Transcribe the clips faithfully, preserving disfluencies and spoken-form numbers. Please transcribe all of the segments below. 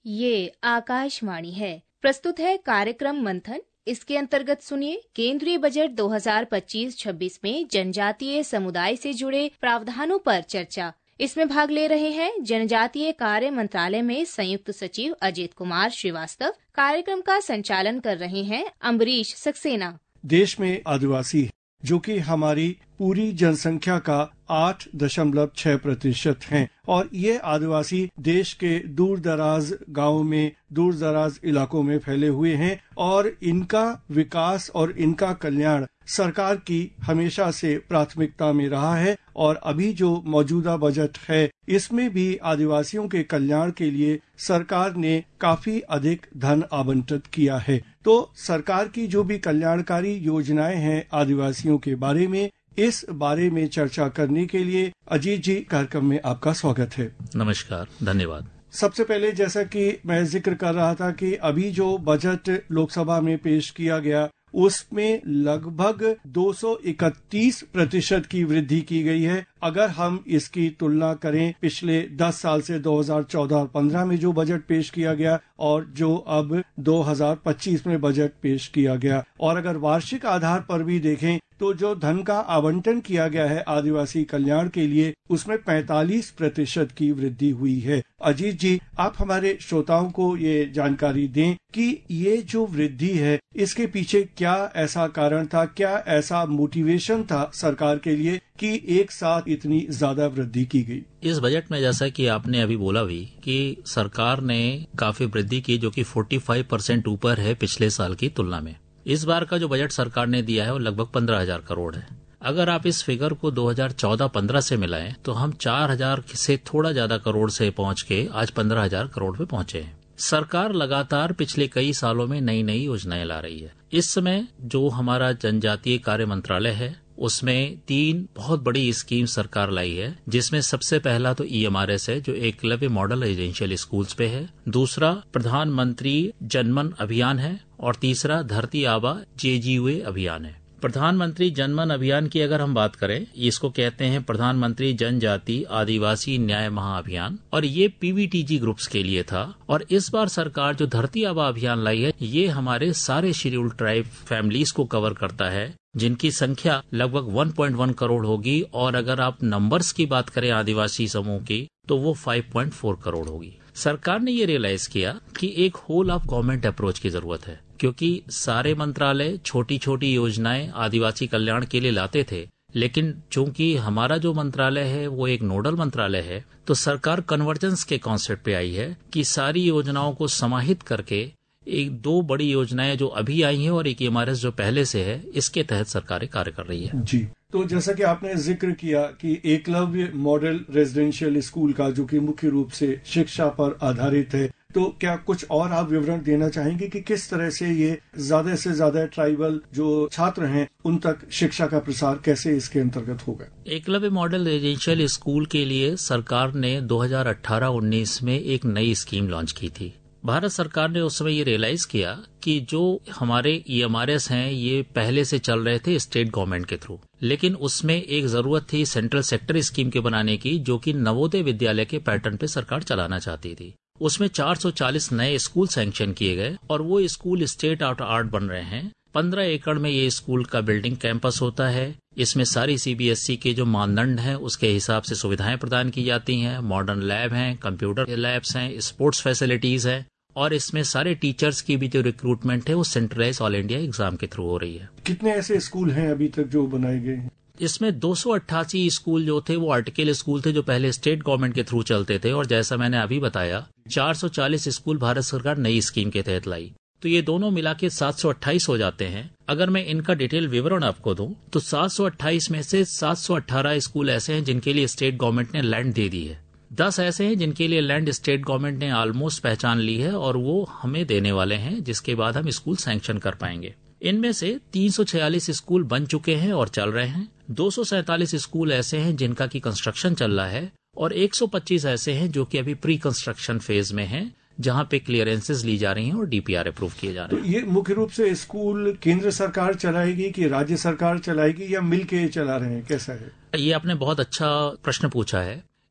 ये आकाशवाणी है। प्रस्तुत है कार्यक्रम मंथन। इसके अंतर्गत सुनिए केंद्रीय बजट दो हज़ार पच्चीस छब्बीस में जनजातीय समुदाय से जुड़े प्रावधानों पर चर्चा। इसमें भाग ले रहे हैं जनजातीय कार्य मंत्रालय में संयुक्त सचिव अजित कुमार श्रीवास्तव। कार्यक्रम का संचालन कर रहे हैं अम्बरीश सक्सेना। देश में आदिवासी जो कि हमारी पूरी जनसंख्या का आठ दशमलव छह प्रतिशत हैं और ये आदिवासी देश के दूर दराज गाँव में, दूर दराज इलाकों में फैले हुए हैं और इनका विकास और इनका कल्याण सरकार की हमेशा से प्राथमिकता में रहा है। और अभी जो मौजूदा बजट है इसमें भी आदिवासियों के कल्याण के लिए सरकार ने काफी अधिक धन आवंटित किया है। तो सरकार की जो भी कल्याणकारी योजनाएं हैं आदिवासियों के बारे में, इस बारे में चर्चा करने के लिए अजीत जी कार्यक्रम में आपका स्वागत है। नमस्कार, धन्यवाद। सबसे पहले जैसा कि मैं जिक्र कर रहा था कि अभी जो बजट लोकसभा में पेश किया गया उसमें लगभग दो सौ इकतीस प्रतिशत की वृद्धि की गई है। अगर हम इसकी तुलना करें पिछले दस साल से दो हज़ार चौदह और पंद्रह में जो बजट पेश किया गया और जो अब दो हज़ार पच्चीस में बजट पेश किया गया, और अगर वार्षिक आधार पर भी देखें तो जो धन का आवंटन किया गया है आदिवासी कल्याण के लिए उसमें पैंतालीस प्रतिशत की वृद्धि हुई है। अजीत जी, आप हमारे श्रोताओं को ये जानकारी दें कि ये जो वृद्धि है इसके पीछे क्या ऐसा कारण था, क्या ऐसा मोटिवेशन था सरकार के लिए कि एक साथ इतनी ज्यादा वृद्धि की गई। इस बजट में जैसा कि आपने अभी बोला भी कि सरकार ने काफी वृद्धि की जो कि पैंतालीस परसेंट ऊपर है पिछले साल की तुलना में। इस बार का जो बजट सरकार ने दिया है वो लगभग पंद्रह हजार करोड़ है। अगर आप इस फिगर को दो हज़ार चौदह पंद्रह से मिलाएं तो हम चार हजार से थोड़ा ज्यादा करोड़ से पहुंच के आज पंद्रह हजार करोड़ पे पहुंचे हैं। सरकार लगातार पिछले कई सालों में नई नई योजनाएं ला रही है। इस समय जो हमारा जनजातीय कार्य मंत्रालय है उसमें तीन बहुत बड़ी स्कीम सरकार लाई है, जिसमें सबसे पहला तो ई एम आर एस है जो एकलव्य मॉडल रेजिडेंशियल स्कूल्स पे है, दूसरा प्रधानमंत्री जनमन अभियान है और तीसरा धरती आबा जे जी यू ए अभियान है। प्रधानमंत्री जनमन अभियान की अगर हम बात करें, इसको कहते हैं प्रधानमंत्री जनजाति आदिवासी न्याय महाअभियान, और ये P V T G groups के लिए था। और इस बार सरकार जो धरती आबा अभियान लाई है ये हमारे सारे शेड्यूल्ड ट्राइब फैमिलीज को कवर करता है, जिनकी संख्या लगभग एक पॉइंट एक करोड़ होगी। और अगर आप नंबर्स की बात करें आदिवासी समूह की तो वो पाँच पॉइंट चार करोड़ होगी। सरकार ने ये रियलाइज किया कि एक होल ऑफ गवर्नमेंट अप्रोच की जरूरत है, क्योंकि सारे मंत्रालय छोटी छोटी योजनाएं आदिवासी कल्याण के लिए लाते थे, लेकिन चूंकि हमारा जो मंत्रालय है वो एक नोडल मंत्रालय है तो सरकार कन्वर्जेंस के कॉन्सेप्ट पे आई है कि सारी योजनाओं को समाहित करके एक दो बड़ी योजनाएं जो अभी आई हैं और एक ई एम आर एस जो पहले से है, इसके तहत सरकारें कार्य कर रही है। जी, तो जैसा कि आपने जिक्र किया कि एकलव्य मॉडल रेजिडेंशियल स्कूल का जो कि मुख्य रूप से शिक्षा पर आधारित है, तो क्या कुछ और आप विवरण देना चाहेंगे कि किस तरह से ये ज्यादा से ज्यादा ट्राइबल जो छात्र हैं उन तक शिक्षा का प्रसार कैसे इसके अंतर्गत होगा? एकलव्य मॉडल रेजिडेंशियल स्कूल के लिए सरकार ने दो हज़ार अठारह उन्नीस में एक नई स्कीम लॉन्च की थी। भारत सरकार ने उस समय ये रियलाइज किया कि जो हमारे ई एम आर एस हैं ये पहले से चल रहे थे स्टेट गवर्नमेंट के थ्रू, लेकिन उसमें एक जरूरत थी सेंट्रल सेक्टर स्कीम के बनाने की, जो कि नवोदय विद्यालय के पैटर्न पे सरकार चलाना चाहती थी। उसमें चार सौ चालीस नए स्कूल सैंक्शन किए गए और वो स्कूल स्टेट ऑफ आर्ट बन रहे हैं। पंद्रह एकड़ में ये स्कूल का बिल्डिंग कैंपस होता है। इसमें सारी सी बी एस ई के जो मानदंड हैं उसके हिसाब से सुविधाएं प्रदान की जाती हैं। मॉडर्न लैब हैं, कंप्यूटर लैब्स हैं, स्पोर्ट्स फैसिलिटीज हैं, और इसमें सारे टीचर्स की भी जो रिक्रूटमेंट है वो सेंट्रलाइज ऑल इंडिया एग्जाम के थ्रू हो रही है। कितने ऐसे स्कूल हैं अभी तक जो बनाए गए हैं? इसमें दो सौ अट्ठासी स्कूल जो थे वो आर्टिकल स्कूल थे जो पहले स्टेट गवर्नमेंट के थ्रू चलते थे, और जैसा मैंने अभी बताया चार सौ चालीस स्कूल भारत सरकार नई स्कीम के तहत लाई, तो ये दोनों मिला के सात सौ अट्ठाईस हो जाते हैं। अगर मैं इनका डिटेल विवरण आपको दूं तो सात सौ अट्ठाईस में से सात सौ अठारह स्कूल ऐसे हैं जिनके लिए स्टेट गवर्नमेंट ने लैंड दे दी है। दस ऐसे हैं जिनके लिए लैंड स्टेट गवर्नमेंट ने ऑलमोस्ट पहचान ली है और वो हमें देने वाले हैं, जिसके बाद हम स्कूल सैंक्शन कर पाएंगे। इनमें से तीन सौ छियालीस स्कूल बन चुके हैं और चल रहे हैं। दो सौ सैंतालीस स्कूल ऐसे हैं जिनका की कंस्ट्रक्शन चल रहा है और एक सौ पच्चीस ऐसे हैं जो कि अभी प्री कंस्ट्रक्शन फेज में हैं, जहां पे क्लियरेंसेस ली जा रही हैं और डी पी आर अप्रूव किए जा रहे हैं। तो ये मुख्य रूप से स्कूल केंद्र सरकार चलाएगी कि राज्य सरकार चलाएगी या मिल के चला रहे हैं, कैसा है? ये आपने बहुत अच्छा प्रश्न पूछा है।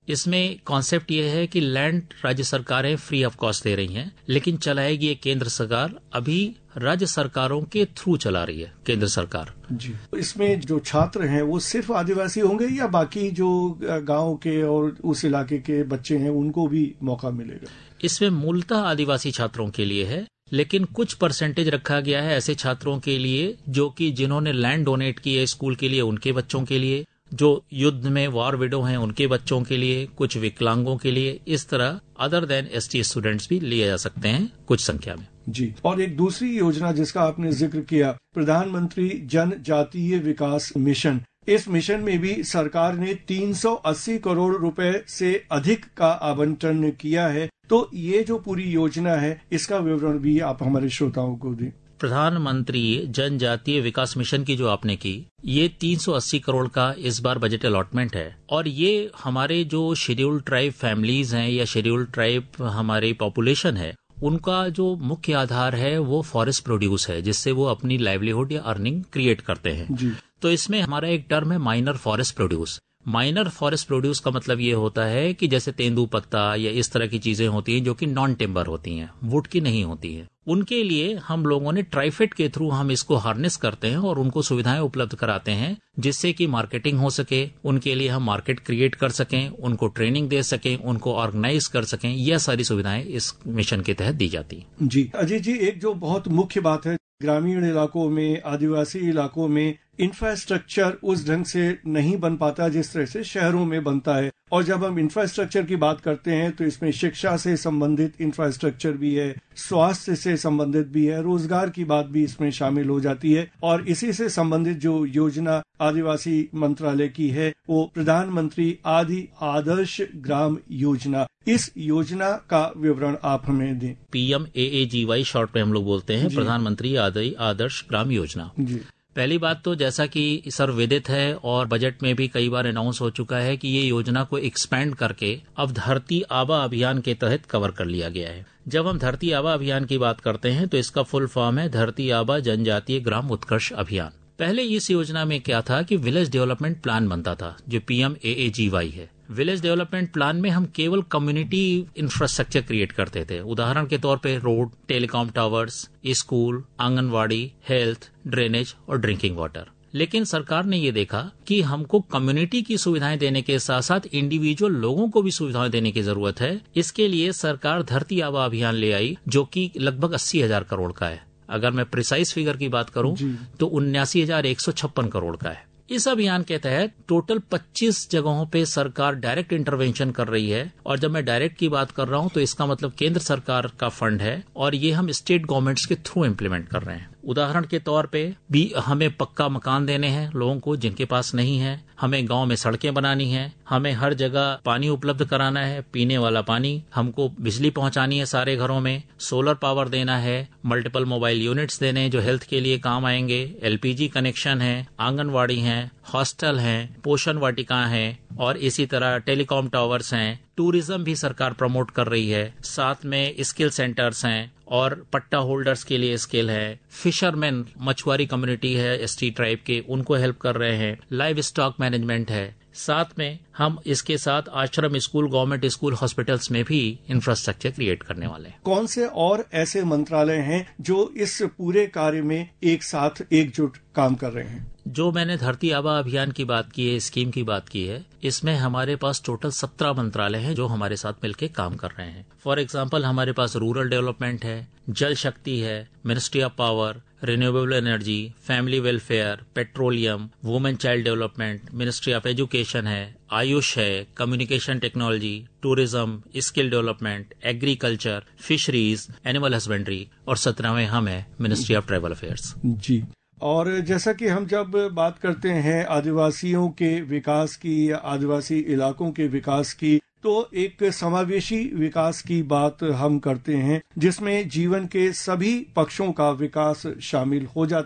इसमें कॉन्सेप्ट ये है कि लैंड राज्य सरकारें फ्री ऑफ कॉस्ट दे रही हैं, लेकिन चलाएगी ये केंद्र सरकार। अभी राज्य सरकारों के थ्रू चला रही है केंद्र सरकार। जी, इसमें जो छात्र हैं वो सिर्फ आदिवासी होंगे या बाकी जो गांव के और उस इलाके के बच्चे हैं उनको भी मौका मिलेगा? इसमें मूलतः आदिवासी छात्रों के लिए है, लेकिन कुछ परसेंटेज रखा गया है ऐसे छात्रों के लिए जो कि जिन्होंने लैंड डोनेट की है स्कूल के लिए, उनके बच्चों के लिए, जो युद्ध में वॉर विडो हैं उनके बच्चों के लिए, कुछ विकलांगों के लिए। इस तरह अदर देन एसटी स्टूडेंट्स भी लिए जा सकते हैं कुछ संख्या में। जी, और एक दूसरी योजना जिसका आपने जिक्र किया, प्रधानमंत्री जनजातीय विकास मिशन। इस मिशन में भी सरकार ने तीन सौ अस्सी करोड़ रुपए से अधिक का आवंटन किया है। तो ये जो पूरी योजना है इसका विवरण भी आप हमारे श्रोताओं को दें। प्रधानमंत्री जनजातीय विकास मिशन की जो आपने की, ये तीन सौ अस्सी करोड़ का इस बार बजट अलॉटमेंट है, और ये हमारे जो शेड्यूल्ड ट्राइब फैमिलीज हैं या शेड्यूल्ड ट्राइब हमारी पॉपुलेशन है, उनका जो मुख्य आधार है वो फॉरेस्ट प्रोड्यूस है, जिससे वो अपनी लाइवलीहुड या अर्निंग क्रिएट करते हैं। जी। तो इसमें हमारा एक टर्म है minor forest produce. Minor forest produce का मतलब ये होता है कि जैसे तेंदुपत्ता या इस तरह की चीजें होती हैं जो कि नॉन टिम्बर होती हैं, वुड की नहीं होती हैं, उनके लिए हम लोगों ने ट्राइफेड के थ्रू हम इसको हार्नेस करते हैं और उनको सुविधाएं उपलब्ध कराते हैं, जिससे कि मार्केटिंग हो सके, उनके लिए हम मार्केट क्रिएट कर सकें, उनको ट्रेनिंग दे सकें, उनको ऑर्गेनाइज कर सकें। यह सारी सुविधाएं इस मिशन के तहत दी जाती हैं। जी अजय जी, एक जो बहुत मुख्य बात है, ग्रामीण इलाकों में, आदिवासी इलाकों में इंफ्रास्ट्रक्चर उस ढंग से नहीं बन पाता जिस तरह से शहरों में बनता है। और जब हम इंफ्रास्ट्रक्चर की बात करते हैं तो इसमें शिक्षा से संबंधित इंफ्रास्ट्रक्चर भी है, स्वास्थ्य से संबंधित भी है, रोजगार की बात भी इसमें शामिल हो जाती है। और इसी से संबंधित जो योजना आदिवासी मंत्रालय की है वो प्रधानमंत्री आदि आदर्श ग्राम योजना। इस योजना का विवरण आप हमें दें। पीएम एएजीवाई शॉर्ट में हम लोग बोलते हैं, प्रधानमंत्री आदि आदर्श ग्राम योजना। जी। पहली बात तो जैसा कि सर्वविदित है और बजट में भी कई बार अनाउंस हो चुका है कि ये योजना को एक्सपैंड करके अब धरती आबा अभियान के तहत कवर कर लिया गया है। जब हम धरती आबा अभियान की बात करते हैं तो इसका फुल फॉर्म है धरती आबा जनजातीय ग्राम उत्कर्ष अभियान। पहले इस योजना में क्या था कि विलेज डेवलपमेंट प्लान बनता था जो पीएम एएजीवाई है। विलेज डेवलपमेंट प्लान में हम केवल कम्युनिटी इंफ्रास्ट्रक्चर क्रिएट करते थे, उदाहरण के तौर पे road, telecom towers, school, anganwadi, health, drainage और ड्रिंकिंग वाटर। लेकिन सरकार ने ये देखा कि हमको कम्युनिटी की सुविधाएं देने के साथ साथ इंडिविजुअल लोगों को भी सुविधाएं देने की जरूरत है। इसके लिए सरकार धरती आबा अभियान ले आई जो कि लगभग अस्सी हजार करोड़ का है। अगर मैं प्रिसाइज फिगर की बात करूं तो उन्यासी हजार एक सौ छप्पन करोड़ का है। इस अभियान के तहत टोटल पच्चीस जगहों पे सरकार डायरेक्ट इंटरवेंशन कर रही है। और जब मैं डायरेक्ट की बात कर रहा हूं तो इसका मतलब केंद्र सरकार का फंड है और ये हम स्टेट गवर्नमेंट्स के थ्रू इम्प्लीमेंट कर रहे हैं। उदाहरण के तौर पे भी हमें पक्का मकान देने हैं लोगों को जिनके पास नहीं है, हमें गांव में सड़कें बनानी है, हमें हर जगह पानी उपलब्ध कराना है, पीने वाला पानी, हमको बिजली पहुंचानी है सारे घरों में, सोलर पावर देना है, मल्टीपल मोबाइल यूनिट्स देने हैं जो हेल्थ के लिए काम आएंगे, एलपीजी कनेक्शन है, आंगनवाड़ी है, हॉस्टल हैं, पोषण वाटिका हैं और इसी तरह टेलीकॉम टावर्स हैं। टूरिज्म भी सरकार प्रमोट कर रही है, साथ में स्किल सेंटर्स हैं और पट्टा होल्डर्स के लिए स्किल है, फिशरमैन मछुआरी कम्युनिटी है एसटी ट्राइब के, उनको हेल्प कर रहे हैं, लाइव स्टॉक मैनेजमेंट है। साथ में हम इसके साथ आश्रम स्कूल, गवर्नमेंट स्कूल, हॉस्पिटल्स में भी इंफ्रास्ट्रक्चर क्रिएट करने वाले हैं। कौन से और ऐसे मंत्रालय हैं जो इस पूरे कार्य में एक साथ एकजुट काम कर रहे हैं? जो मैंने धरती आबा अभियान की बात की है, स्कीम की बात की है, इसमें हमारे पास टोटल सत्रह मंत्रालय हैं जो हमारे साथ मिलकर काम कर रहे हैं। फॉर एग्जांपल हमारे पास रूरल डेवलपमेंट है, जल शक्ति है, ministry of power, renewable energy, family welfare, petroleum, women child development, ministry of education है, आयुष है, communication technology, tourism, skill development, agriculture, fisheries, animal husbandry और सत्रहवें हम है मिनिस्ट्री ऑफ ट्राइबल अफेयर्स। जी, और जैसा कि हम जब बात करते हैं आदिवासियों के विकास की या आदिवासी इलाकों के विकास की, तो एक समावेशी विकास की बात हम करते हैं जिसमें जीवन के सभी पक्षों का विकास शामिल हो जाता है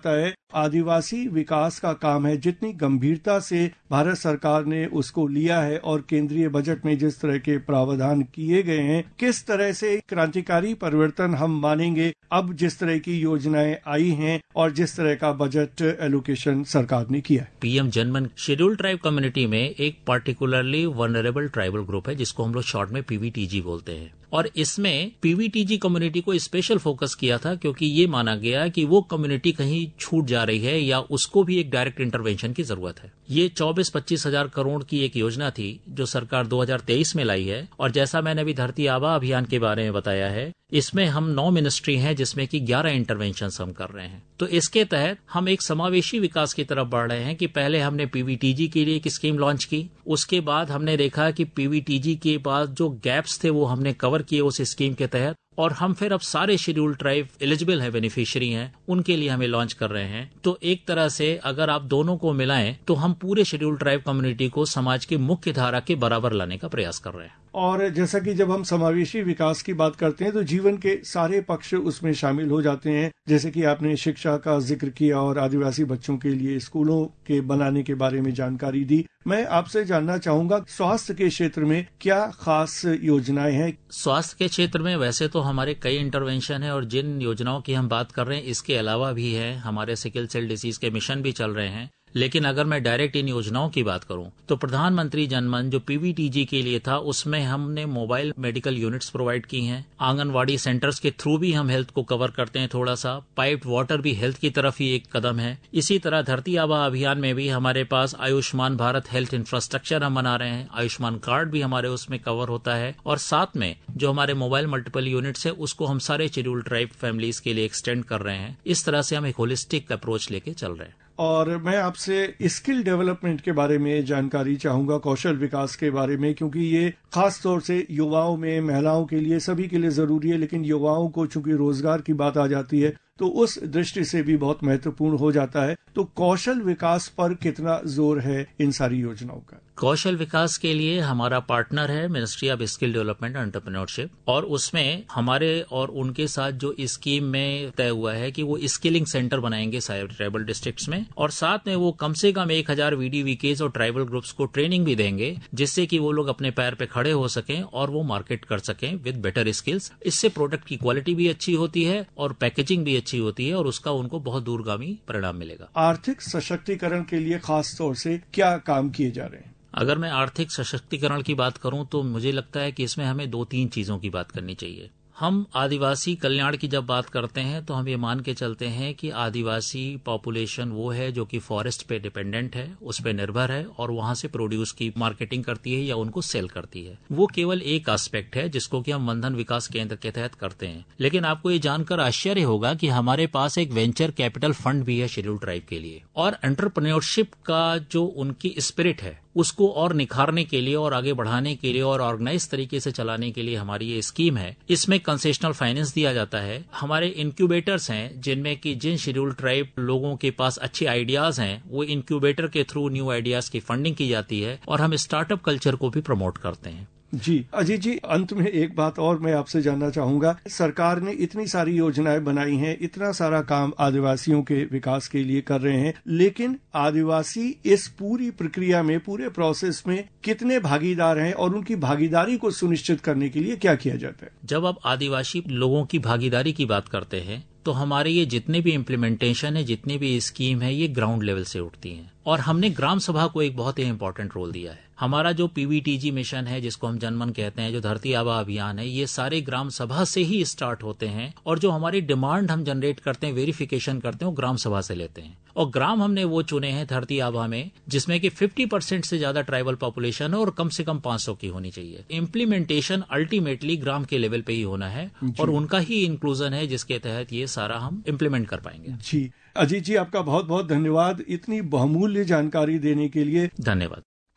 आदिवासी विकास का काम है, जितनी गंभीरता से भारत सरकार ने उसको लिया है और केंद्रीय बजट में जिस तरह के प्रावधान किए गए हैं, किस तरह से क्रांतिकारी परिवर्तन हम मानेंगे अब जिस तरह की योजनाएं आई हैं और जिस तरह का बजट एलोकेशन सरकार ने किया है। पीएम जनमन शेड्यूल ट्राइब कम्युनिटी में एक पार्टिकुलरली वनरेबल ट्राइबल ग्रुप है जिसको हम लोग शॉर्ट में पीवीटीजी बोलते हैं, और इसमें पीवीटीजी कम्युनिटी को स्पेशल फोकस किया था क्योंकि ये माना गया कि वो कम्युनिटी कहीं छूट जा रही है या उसको भी एक डायरेक्ट इंटरवेंशन की जरूरत है। ये चौबीस पच्चीस हजार करोड़ की एक योजना थी जो सरकार दो हज़ार तेईस में लाई है, और जैसा मैंने अभी धरती आबा अभियान के बारे में बताया है, इसमें हम नौ मिनिस्ट्री हैं जिसमें कि ग्यारह इंटरवेंशन हम कर रहे हैं। तो इसके तहत हम एक समावेशी विकास की तरफ बढ़ रहे हैं कि पहले हमने पीवीटीजी के लिए एक स्कीम लॉन्च की, उसके बाद हमने देखा कि पीवीटीजी के बाद जो गैप्स थे वो हमने कवर किए उस स्कीम के तहत, और हम फिर अब सारे शेड्यूल ट्राइब एलिजिबल है, बेनिफिशियरी हैं, उनके लिए हमें लॉन्च कर रहे हैं। तो एक तरह से अगर आप दोनों को मिलाएं तो हम पूरे शेड्यूल ट्राइब कम्युनिटी को समाज की मुख्य धारा के बराबर लाने का प्रयास कर रहे हैं। और जैसा कि जब हम समावेशी विकास की बात करते हैं तो जीवन के सारे पक्ष उसमें शामिल हो जाते हैं, जैसे कि आपने शिक्षा का जिक्र किया और आदिवासी बच्चों के लिए स्कूलों के बनाने के बारे में जानकारी दी। मैं आपसे जानना चाहूंगा, स्वास्थ्य के क्षेत्र में क्या खास योजनाएं हैं? स्वास्थ्य के क्षेत्र में वैसे तो हमारे कई इंटरवेंशन है, और जिन योजनाओं की हम बात कर रहे हैं इसके अलावा भी है, हमारे सिकल सेल डिसीज के मिशन भी चल रहे हैं। लेकिन अगर मैं डायरेक्ट इन योजनाओं की बात करूं तो प्रधानमंत्री जनमन जो पीवीटीजी के लिए था उसमें हमने मोबाइल मेडिकल यूनिट्स प्रोवाइड की हैं। आंगनवाड़ी सेंटर्स के थ्रू भी हम हेल्थ को कवर करते हैं थोड़ा सा। पाइप्ड वाटर भी हेल्थ की तरफ ही एक कदम है। इसी तरह धरती आबा अभियान में भी हमारे पास आयुष्मान भारत हेल्थ इंफ्रास्ट्रक्चर हम बना रहे हैं, आयुष्मान कार्ड भी हमारे उसमें कवर होता है, और साथ में जो हमारे मोबाइल मल्टीपल यूनिट्स है उसको हम सारे शेड्यूल ट्राइब फैमिलीज के लिए एक्सटेंड कर रहे हैं। इस तरह से हम एक होलिस्टिक अप्रोच लेके चल रहे हैं। और मैं आपसे स्किल डेवलपमेंट के बारे में जानकारी चाहूंगा, कौशल विकास के बारे में, क्योंकि ये खास तौर से युवाओं में, महिलाओं के लिए, सभी के लिए जरूरी है, लेकिन युवाओं को चूंकि रोजगार की बात आ जाती है तो उस दृष्टि से भी बहुत महत्वपूर्ण हो जाता है। तो कौशल विकास पर कितना जोर है इन सारी योजनाओं का? कौशल विकास के लिए हमारा पार्टनर है ministry of skill development and entrepreneurship, और उसमें हमारे और उनके साथ जो स्कीम में तय हुआ है कि वो स्किलिंग सेंटर बनाएंगे सारे ट्राइबल डिस्ट्रिक्ट्स में, और साथ में वो कम से कम एक हजार वीडीवीकेज और ट्राइबल ग्रुप्स को ट्रेनिंग भी देंगे जिससे कि वो लोग अपने पैर पे खड़े हो सकें और वो मार्केट कर सकें विद बेटर स्किल्स। इससे प्रोडक्ट की क्वालिटी भी अच्छी होती है और पैकेजिंग भी अच्छी होती है, और उसका उनको बहुत दूरगामी परिणाम मिलेगा। आर्थिक सशक्तिकरण के लिए खास तौर से क्या काम किए जा रहे हैं? अगर मैं आर्थिक सशक्तिकरण की बात करूं तो मुझे लगता है कि इसमें हमें दो तीन चीजों की बात करनी चाहिए। हम आदिवासी कल्याण की जब बात करते हैं तो हम ये मान के चलते हैं कि आदिवासी पॉपुलेशन वो है जो कि फॉरेस्ट पे डिपेंडेंट है, उस पे निर्भर है, और वहां से प्रोड्यूस की मार्केटिंग करती है या उनको सेल करती है। वो केवल एक एस्पेक्ट है जिसको कि हम वनधन विकास केंद्र के तहत करते हैं। लेकिन आपको ये जानकर आश्चर्य होगा कि हमारे पास एक वेंचर कैपिटल फंड भी है शेड्यूल ट्राइब के लिए, और एंटरप्रेन्योरशिप का जो उनकी स्पिरिट है उसको और निखारने के लिए और आगे बढ़ाने के लिए और ऑर्गेनाइज तरीके से चलाने के लिए हमारी ये स्कीम है। इसमें कंसेशनल फाइनेंस दिया जाता है। हमारे इंक्यूबेटर्स हैं जिनमें कि जिन शेड्यूल ट्राइब लोगों के पास अच्छे आइडियाज हैं वो इंक्यूबेटर के थ्रू न्यू आइडियाज की फंडिंग की जाती है, और हम स्टार्टअप कल्चर को भी प्रमोट करते हैं। जी अजीत जी, अंत में एक बात और मैं आपसे जानना चाहूंगा, सरकार ने इतनी सारी योजनाएं बनाई हैं, इतना सारा काम आदिवासियों के विकास के लिए कर रहे हैं, लेकिन आदिवासी इस पूरी प्रक्रिया में, पूरे प्रोसेस में कितने भागीदार हैं और उनकी भागीदारी को सुनिश्चित करने के लिए क्या किया जाता है? जब आप आदिवासी लोगों की भागीदारी की बात करते हैं तो हमारे ये जितने भी इम्प्लीमेंटेशन है, जितनी भी स्कीम है, ये ग्राउंड लेवल से उठती हैं, और हमने ग्राम सभा को एक बहुत ही इंपॉर्टेंट रोल दिया है। हमारा जो पीवीटीजी मिशन है जिसको हम जनमन कहते हैं, जो धरती आबा अभियान है, ये सारे ग्राम सभा से ही स्टार्ट होते हैं, और जो हमारी डिमांड हम जनरेट करते हैं, वेरिफिकेशन करते हैं, वो ग्राम सभा से लेते हैं। और ग्राम हमने वो चुने हैं धरती आबा में जिसमें कि पचास परसेंट से ज्यादा ट्राइबल पॉपुलेशन है और कम से कम पांच सौ की होनी चाहिए। इम्प्लीमेंटेशन अल्टीमेटली ग्राम के लेवल पे ही होना है, और उनका ही इंक्लूजन है जिसके तहत ये सारा हम इम्प्लीमेंट कर पाएंगे। जी अजीत जी, आपका बहुत बहुत धन्यवाद इतनी बहुमूल्य जानकारी देने के लिए। धन्यवाद।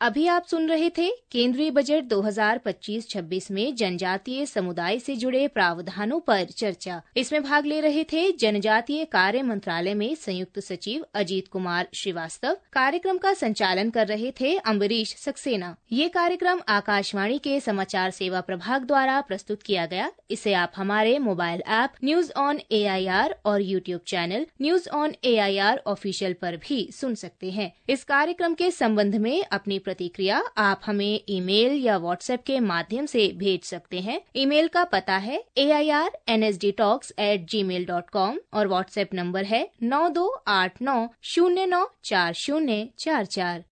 अभी आप सुन रहे थे केंद्रीय बजट दो हज़ार पच्चीस छब्बीस में जनजातीय समुदाय से जुड़े प्रावधानों पर चर्चा। इसमें भाग ले रहे थे जनजातीय कार्य मंत्रालय में संयुक्त सचिव अजीत कुमार श्रीवास्तव। कार्यक्रम का संचालन कर रहे थे अम्बरीश सक्सेना। ये कार्यक्रम आकाशवाणी के समाचार सेवा प्रभाग द्वारा प्रस्तुत किया गया। इसे आप हमारे mobile app news on A I R और YouTube channel news on A I R official पर भी सुन सकते हैं। इस कार्यक्रम के संबंध में अपनी प्रतिक्रिया आप हमें ईमेल या व्हाट्सएप के माध्यम से भेज सकते हैं। ईमेल का पता है A I R N S D talks at Gmail dot com और व्हाट्सएप नंबर है नौ दो आठ नौ शून्य नौ चार शून्य चार चार।